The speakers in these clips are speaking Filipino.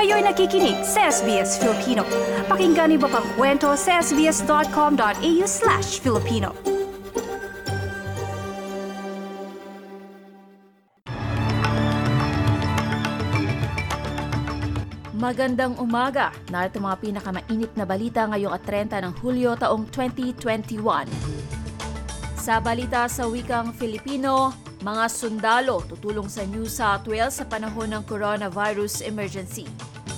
Kayo'y nakikinig sa SBS Filipino. Pakinggan niyo pa ang kwento sa sbs.com.au/Filipino. Magandang umaga. Narito mga pinakamainit na balita ngayong 30 ng Hulyo taong 2021. Sa balita sa wikang Filipino, mga sundalo tutulong sa New South Wales sa panahon ng coronavirus emergency.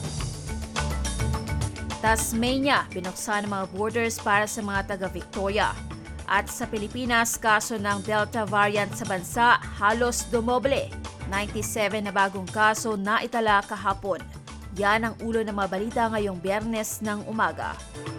Tasmania, binuksan ang mga borders para sa mga taga-Victoria. At sa Pilipinas, kaso ng Delta variant sa bansa halos dumoble. 97 na bagong kaso na itala kahapon. Yan ang ulo ng mga balita ngayong Biyernes ng umaga.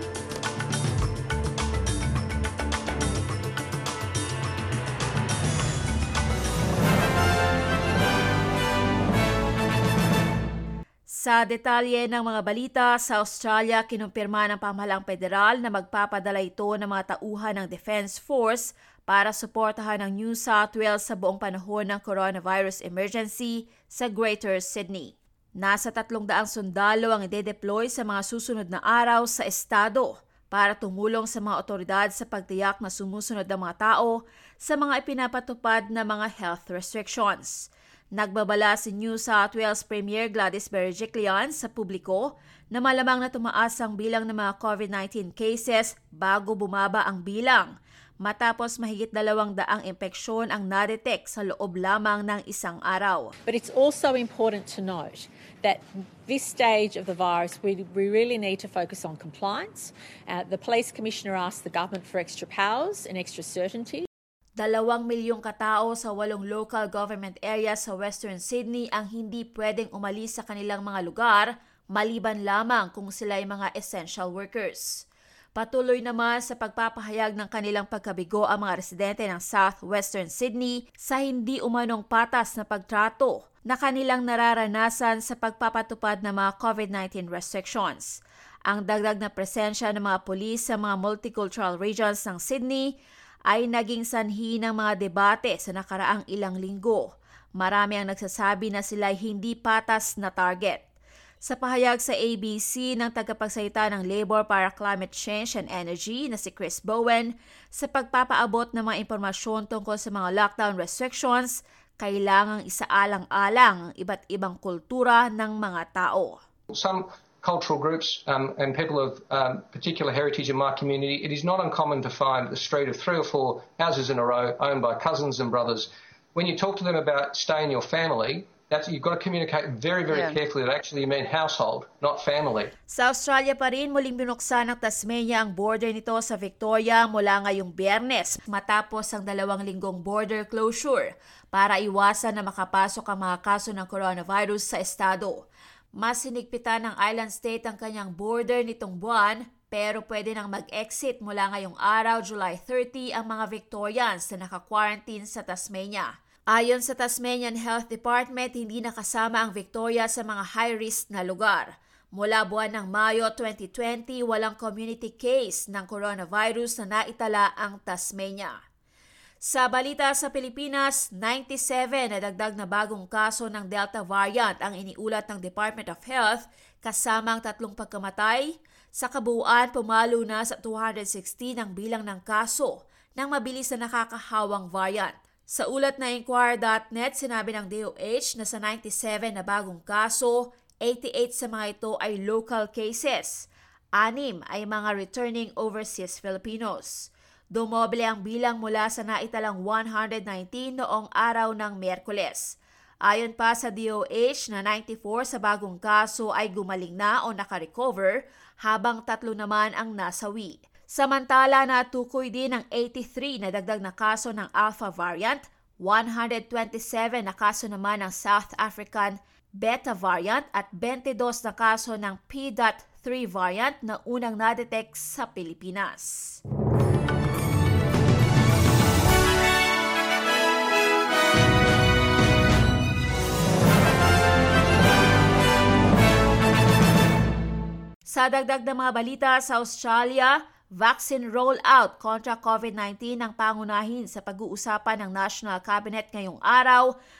Sa detalye ng mga balita, sa Australia, kinumpirma ng pamahalaang federal na magpapadala ito ng mga tauhan ng Defence Force para suportahan ang New South Wales sa buong panahon ng coronavirus emergency sa Greater Sydney. Nasa 300 sundalo ang ide-deploy sa mga susunod na araw sa estado para tumulong sa mga otoridad sa pagtiyak na sumusunod ang mga tao sa mga ipinapatupad na mga health restrictions. Nagbabala si New South Wales Premier Gladys Berejiklian sa publiko na malamang na tumaas ang bilang ng mga COVID-19 cases bago bumaba ang bilang, matapos mahigit 200 impeksyon ang na-detect sa loob lamang ng isang araw. But it's also important to note that this stage of the virus, we really need to focus on compliance. The Police Commissioner asked the government for extra powers and extra certainty. 2 milyong katao sa 8 local government areas sa Western Sydney ang hindi pwedeng umalis sa kanilang mga lugar maliban lamang kung sila ay mga essential workers. Patuloy naman sa pagpapahayag ng kanilang pagkabigo ang mga residente ng South Western Sydney sa hindi umanong patas na pagtrato na kanilang nararanasan sa pagpapatupad ng mga COVID-19 restrictions. Ang dagdag na presensya ng mga pulis sa mga multicultural regions ng Sydney ay naging sanhi ng mga debate sa nakaraang ilang linggo. Marami ang nagsasabi na sila ay hindi patas na target. Sa pahayag sa ABC ng tagapagsalita ng Labour para Climate Change and Energy na si Chris Bowen, sa pagpapaabot ng mga impormasyon tungkol sa mga lockdown restrictions, kailangang isaalang-alang ang iba't ibang kultura ng mga tao. Some cultural groups and people of particular heritage in my community, it is not uncommon to find a street of 3 or 4 houses in a row owned by cousins and brothers. When you talk to them about stay in your family, you've got to communicate very, very carefully that actually you mean household, not family. Sa Australia pa rin, muling binuksan ng Tasmania ang border nito sa Victoria mula ngayong Biyernes matapos ang 2 linggong border closure para iwasan na makapasok ang mga kaso ng coronavirus sa estado. Mas sinigpitan ng island state ang kanyang border nitong buwan, pero pwede nang mag-exit mula ngayong araw, July 30, ang mga Victorians na naka-quarantine sa Tasmania. Ayon sa Tasmanian Health Department, hindi nakasama ang Victoria sa mga high-risk na lugar. Mula buwan ng Mayo 2020, walang community case ng coronavirus na naitala ang Tasmania. Sa balita sa Pilipinas, 97 na dagdag na bagong kaso ng Delta variant ang iniulat ng Department of Health kasamang 3 pagkamatay. Sa kabuuan, pumalo na sa 216 ang bilang ng kaso ng mabilis na nakakahawang variant. Sa ulat na Inquirer.net, sinabi ng DOH na sa 97 na bagong kaso, 88 sa mga ito ay local cases. 6 ay mga returning overseas Filipinos. Dumoble ang bilang mula sa naitalang 119 noong araw ng Miyerkules. Ayon pa sa DOH na 94 sa bagong kaso ay gumaling na o nakarecover habang 3 naman ang nasawi. Samantala, natukoy din ang 83 na dagdag na kaso ng Alpha variant, 127 na kaso naman ng South African Beta variant at 22 na kaso ng P.3 variant na unang na-detect sa Pilipinas. Sa dagdag na mga balita sa Australia, vaccine rollout kontra COVID-19 ang pangunahin sa pag-uusapan ng National Cabinet ngayong araw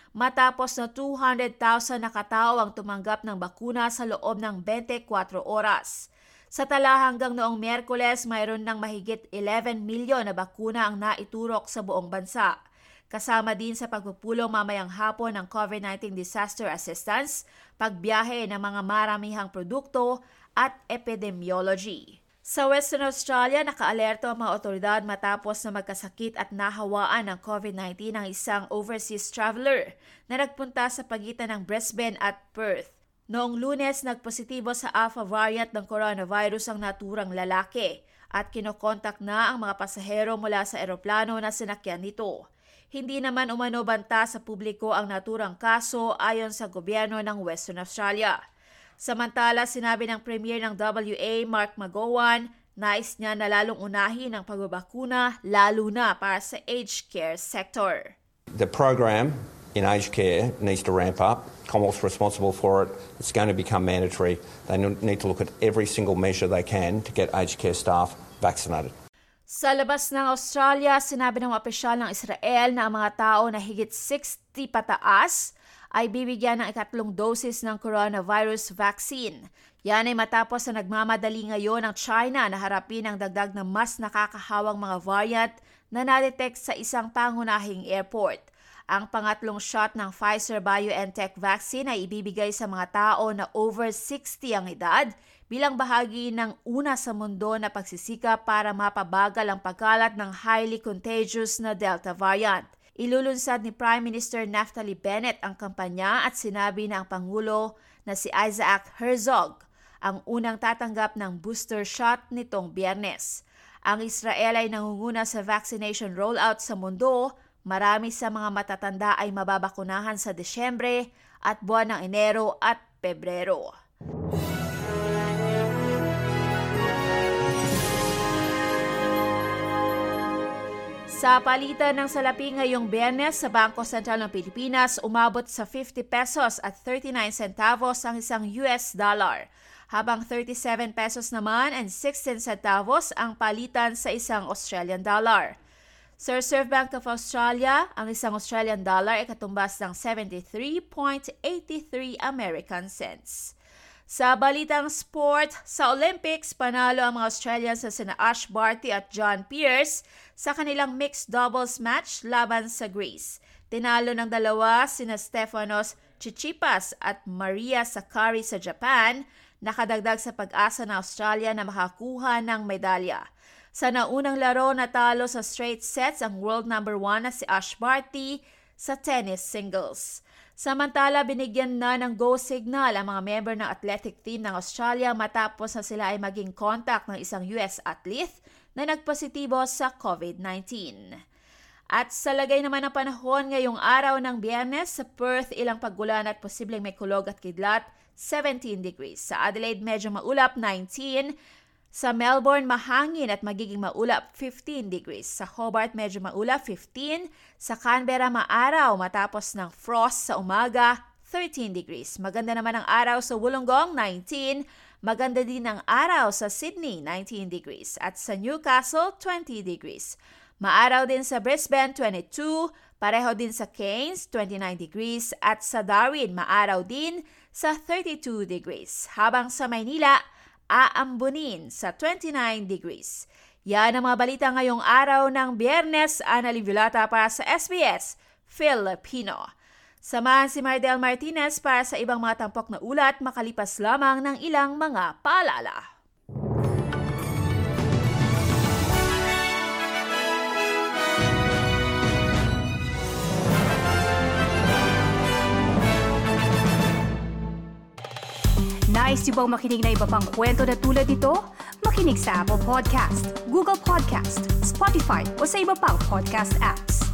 matapos na 200,000 na katao ang tumanggap ng bakuna sa loob ng 24 oras. Sa tala hanggang noong Miyerkules, mayroon ng mahigit 11 milyon na bakuna ang naiturok sa buong bansa. Kasama din sa pagpupulong mamayang hapon ng COVID-19 disaster assistance, pagbiyahe ng mga maramihang produkto at epidemiology. Sa Western Australia, nakaalerto ang mga otoridad matapos na magkasakit at nahawaan ng COVID-19 ang isang overseas traveler na nagpunta sa pagitan ng Brisbane at Perth. Noong Lunes, nagpositibo sa alpha variant ng coronavirus ang naturang lalaki at kinokontak na ang mga pasahero mula sa eroplano na sinakyan nito. Hindi naman umano banta sa publiko ang naturang kaso ayon sa gobyerno ng Western Australia. Samantala, sinabi ng Premier ng WA, Mark McGowan, nais niya na lalong unahin ang pagbabakuna lalo na para sa aged care sector. The program in aged care needs to ramp up. Commonwealth's responsible for it. It's going to become mandatory. They need to look at every single measure they can to get aged care staff vaccinated. Sa labas ng Australia, sinabi ng mga opisyal ng Israel na ang mga tao na higit 60 pataas ay bibigyan ng ikatlong dosis ng coronavirus vaccine. Yan ay matapos na nagmamadali ngayon ang China na harapin ang dagdag na mas nakakahawang mga variant na nadetect sa isang pangunahing airport. Ang pangatlong shot ng Pfizer-BioNTech vaccine ay ibibigay sa mga tao na over 60 ang edad bilang bahagi ng una sa mundo na pagsisikap para mapabagal ang pagkalat ng highly contagious na Delta variant. Ilulunsad ni Prime Minister Naftali Bennett ang kampanya at sinabi na ang Pangulo na si Isaac Herzog ang unang tatanggap ng booster shot nitong Biyernes. Ang Israel ay nangunguna sa vaccination rollout sa mundo. Marami sa mga matatanda ay mababakunahan sa Desyembre at buwan ng Enero at Pebrero. Sa palitan ng salapi ngayong Biyernes sa Bangko Sentral ng Pilipinas, umabot sa 50 pesos at 39 centavos ang isang US dollar, habang 37 pesos naman and 16 centavos ang palitan sa isang Australian dollar. Sa Reserve Bank of Australia, ang isang Australian dollar ay katumbas ng 73.83 American cents. Sa balitang sport, sa Olympics, panalo ang mga Australians sa sina Ash Barty at John Pearce sa kanilang mixed doubles match laban sa Greece. Tinalo ng dalawa sina Stefanos Tsitsipas at Maria Sakkari sa Japan, nakadagdag sa pag-asa ng Australia na makakuha ng medalya. Sa naunang laro, natalo sa straight sets ang world number 1 na si Ash Barty sa tennis singles. Samantala, binigyan na ng go signal ang mga member ng athletic team ng Australia matapos na sila ay maging contact ng isang US athlete na nagpositibo sa COVID-19. At sa lagay naman ng panahon ngayong araw ng Biyernes, sa Perth ilang paggulan at posibleng may kulog at kidlat, 17 degrees. Sa Adelaide medyo maulap, 19. Sa Melbourne, mahangin at magiging maulap, 15 degrees. Sa Hobart, medyo maulap, 15. Sa Canberra, maaraw matapos ng frost sa umaga, 13 degrees. Maganda naman ang araw sa Wollongong, 19. Maganda din ang araw sa Sydney, 19 degrees. At sa Newcastle, 20 degrees. Maaraw din sa Brisbane, 22. Pareho din sa Cairns, 29 degrees. At sa Darwin, maaraw din sa 32 degrees. Habang sa Maynila, aambunin sa 29 degrees. Yan ang mga balita ngayong araw ng Biyernes. Ana Liviolata para sa SBS Filipino. Samahan si Mardel Martinez para sa ibang mga tampok na ulat makalipas lamang ng ilang mga paalala. Nice yung bang makinig na iba pang kwento na tulad ito? Makinig sa Apple Podcast, Google Podcast, Spotify o sa iba pang podcast apps.